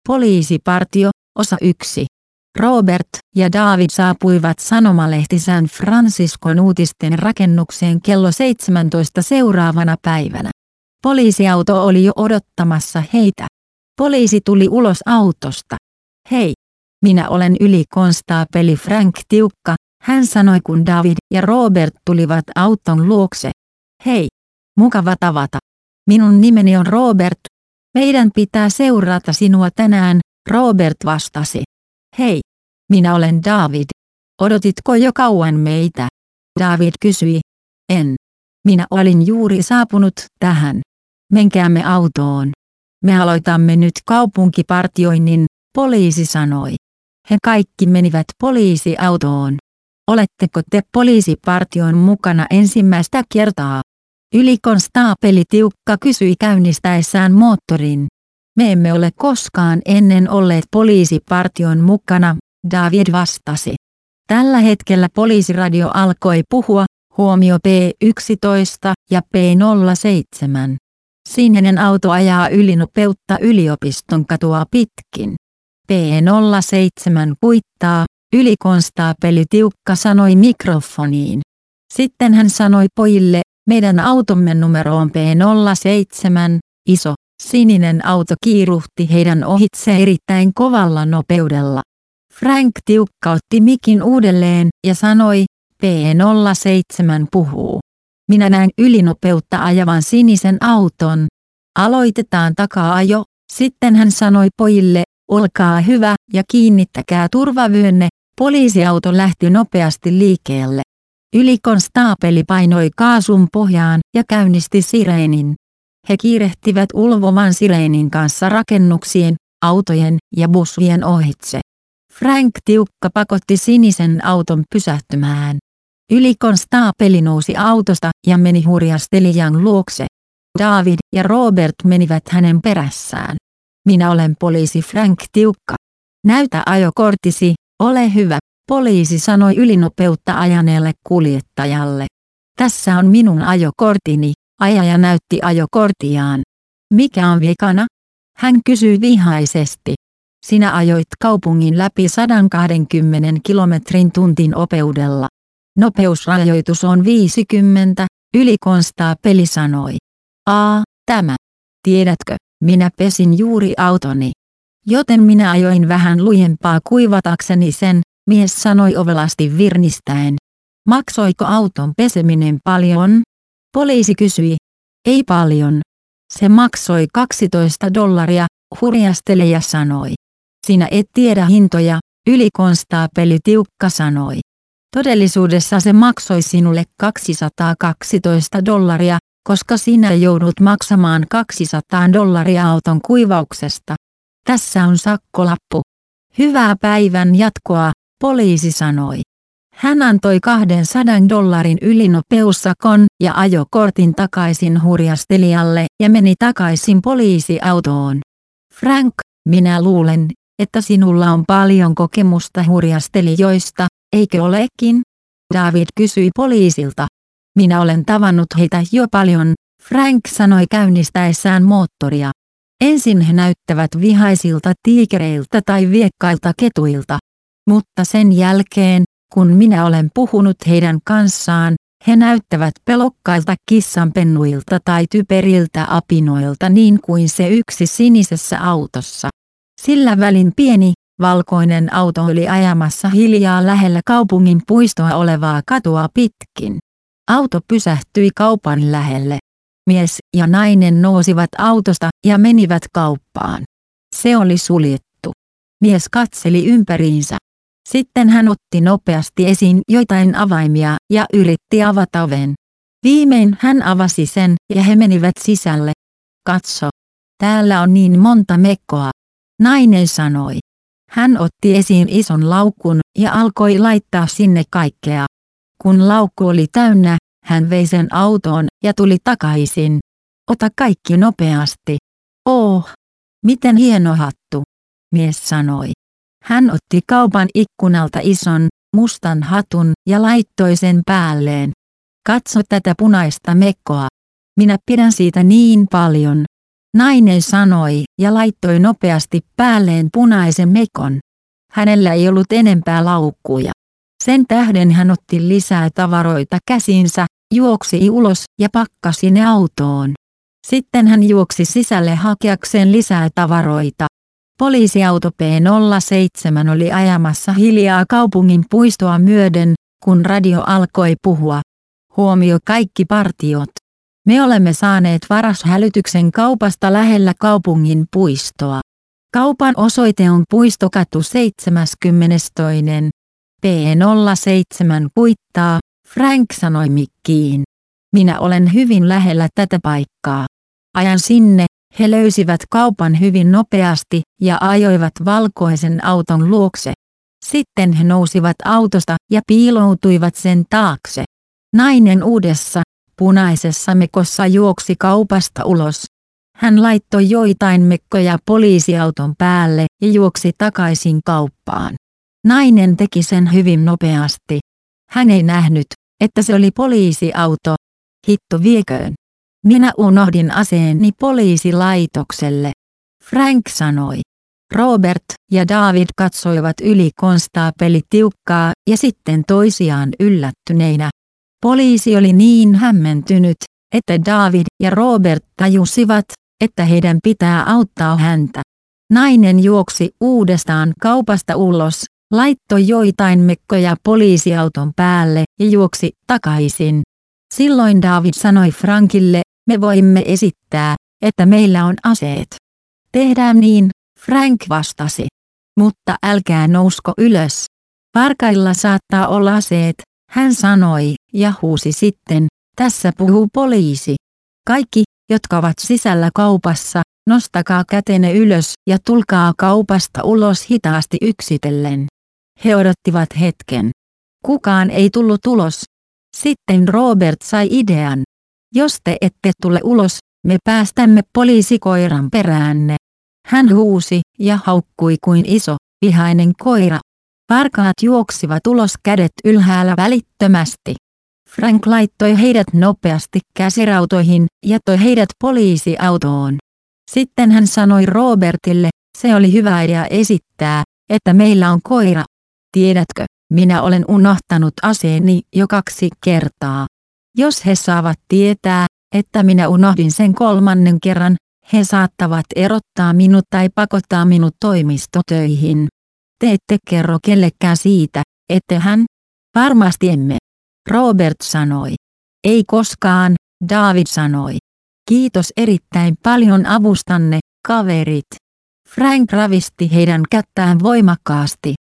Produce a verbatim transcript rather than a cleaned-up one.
Poliisipartio, osa yksi. Robert ja David saapuivat sanomalehti San Franciscon uutisten rakennukseen kello seitsemäntoista seuraavana päivänä. Poliisiauto oli jo odottamassa heitä. Poliisi tuli ulos autosta. Hei, minä olen ylikonstaapeli Frank Tiukka, hän sanoi kun David ja Robert tulivat auton luokse. Hei, mukava tavata. Minun nimeni on Robert. Meidän pitää seurata sinua tänään, Robert vastasi. Hei, minä olen David. Odotitko jo kauan meitä? David kysyi. En. Minä olin juuri saapunut tähän. Menkäämme autoon. Me aloitamme nyt kaupunkipartioinnin, poliisi sanoi. He kaikki menivät poliisiautoon. Oletteko te poliisipartion mukana ensimmäistä kertaa? Ylikonstaapeli Tiukka kysyi käynnistäessään moottorin. Me emme ole koskaan ennen olleet poliisipartion mukana, David vastasi. Tällä hetkellä poliisiradio alkoi puhua, huomio P yksitoista ja P nolla seitsemän. Sininen auto ajaa ylinopeutta yliopiston katua pitkin. P nolla seitsemän kuittaa, ylikonstaapeli Tiukka sanoi mikrofoniin. Sitten hän sanoi pojille, meidän automme numero on P nolla seitsemän, iso, sininen auto kiiruhti heidän ohitse erittäin kovalla nopeudella. Frank Tiukka otti mikin uudelleen ja sanoi, P nolla seitsemän puhuu. Minä näen ylinopeutta ajavan sinisen auton. Aloitetaan takaa-ajo, sitten hän sanoi pojille, olkaa hyvä ja kiinnittäkää turvavyönne, poliisiauto lähti nopeasti liikkeelle. Ylikonstaapeli painoi kaasun pohjaan ja käynnisti sireenin. He kiirehtivät ulvovan sireenin kanssa rakennuksien, autojen ja bussien ohitse. Frank Tiukka pakotti sinisen auton pysähtymään. Ylikonstaapeli nousi autosta ja meni hurjastelijan luokse. David ja Robert menivät hänen perässään. Minä olen poliisi Frank Tiukka. Näytä ajokorttisi, ole hyvä, poliisi sanoi ylinopeutta ajaneelle kuljettajalle. Tässä on minun ajokorttini, ajaja näytti ajokorttiaan. Mikä on vikana? Hän kysyi vihaisesti. Sinä ajoit kaupungin läpi sata kaksikymmentä kilometrin tuntin nopeudella. Nopeusrajoitus on viisikymmentä, ylikonstaapeli sanoi. Aa, tämä. Tiedätkö, minä pesin juuri autoni. Joten minä ajoin vähän lujempaa kuivatakseni sen, mies sanoi ovelasti virnistäen. Maksoiko auton peseminen paljon? Poliisi kysyi. Ei paljon. Se maksoi kaksitoista dollaria, hurjastelija sanoi. Sinä et tiedä hintoja, ylikonstaapeli Tiukka sanoi. Todellisuudessa se maksoi sinulle kaksisataakaksitoista dollaria, koska sinä joudut maksamaan kaksisataa dollaria auton kuivauksesta. Tässä on sakkolappu. Hyvää päivän jatkoa, poliisi sanoi. Hän antoi kahdensadan dollarin ylinopeussakon ja ajokortin takaisin hurjastelijalle ja meni takaisin poliisiautoon. Frank, minä luulen, että sinulla on paljon kokemusta hurjastelijoista, eikö olekin? David kysyi poliisilta. Minä olen tavannut heitä jo paljon, Frank sanoi käynnistäessään moottoria. Ensin he näyttävät vihaisilta tiikereiltä tai viekkailta ketuilta. Mutta sen jälkeen, kun minä olen puhunut heidän kanssaan, he näyttävät pelokkailta kissanpennuilta tai typeriltä apinoilta niin kuin se yksi sinisessä autossa. Sillä välin pieni, valkoinen auto oli ajamassa hiljaa lähellä kaupungin puistoa olevaa katua pitkin. Auto pysähtyi kaupan lähelle. Mies ja nainen nousivat autosta ja menivät kauppaan. Se oli suljettu. Mies katseli ympäriinsä. Sitten hän otti nopeasti esiin joitain avaimia ja yritti avata oven. Viimein hän avasi sen ja he menivät sisälle. Katso. Täällä on niin monta mekkoa. Nainen sanoi. Hän otti esiin ison laukun ja alkoi laittaa sinne kaikkea. Kun laukku oli täynnä, hän vei sen autoon ja tuli takaisin. Ota kaikki nopeasti. Oh, miten hieno hattu, mies sanoi. Hän otti kaupan ikkunalta ison, mustan hatun ja laittoi sen päälleen. Katso tätä punaista mekkoa. Minä pidän siitä niin paljon. Nainen sanoi ja laittoi nopeasti päälleen punaisen mekon. Hänellä ei ollut enempää laukkuja. Sen tähden hän otti lisää tavaroita käsiinsä, juoksi ulos ja pakkasi ne autoon. Sitten hän juoksi sisälle hakeakseen lisää tavaroita. Poliisiauto P nolla seitsemän oli ajamassa hiljaa kaupungin puistoa myöden, kun radio alkoi puhua. Huomio kaikki partiot. Me olemme saaneet varashälytyksen kaupasta lähellä kaupungin puistoa. Kaupan osoite on Puistokatu seitsemänkymmentätoinen. P nolla seitsemän kuittaa, Frank sanoi mikkiin. Minä olen hyvin lähellä tätä paikkaa. Ajan sinne, he löysivät kaupan hyvin nopeasti ja ajoivat valkoisen auton luokse. Sitten he nousivat autosta ja piiloutuivat sen taakse. Nainen uudessa, punaisessa mekossa juoksi kaupasta ulos. Hän laittoi joitain mekkoja poliisiauton päälle ja juoksi takaisin kauppaan. Nainen teki sen hyvin nopeasti. Hän ei nähnyt, että se oli poliisiauto. Hitto vieköön. Minä unohdin aseeni poliisilaitokselle. Frank sanoi. Robert ja David katsoivat yli konstaapeli tiukkaa ja sitten toisiaan yllättyneinä. Poliisi oli niin hämmentynyt, että David ja Robert tajusivat, että heidän pitää auttaa häntä. Nainen juoksi uudestaan kaupasta ulos, laittoi joitain mekkoja poliisiauton päälle ja juoksi takaisin. Silloin David sanoi Frankille, me voimme esittää, että meillä on aseet. Tehdään niin, Frank vastasi. Mutta älkää nousko ylös. Varkailla saattaa olla aseet, hän sanoi ja huusi sitten, tässä puhuu poliisi. Kaikki, jotka ovat sisällä kaupassa, nostakaa kätenne ylös ja tulkaa kaupasta ulos hitaasti yksitellen. He odottivat hetken. Kukaan ei tullut ulos. Sitten Robert sai idean. Jos te ette tule ulos, me päästämme poliisikoiran peräänne. Hän huusi ja haukkui kuin iso, vihainen koira. Varkaat juoksivat ulos kädet ylhäällä välittömästi. Frank laittoi heidät nopeasti käsirautoihin ja toi heidät poliisiautoon. Sitten hän sanoi Robertille, se oli hyvä idea esittää, että meillä on koira. Tiedätkö, minä olen unohtanut aseeni jo kaksi kertaa. Jos he saavat tietää, että minä unohdin sen kolmannen kerran, he saattavat erottaa minut tai pakottaa minut toimistotöihin. Te ette kerro kellekään siitä, ette hän? Varmasti emme. Robert sanoi. Ei koskaan, David sanoi. Kiitos erittäin paljon avustanne, kaverit. Frank ravisti heidän kättään voimakkaasti.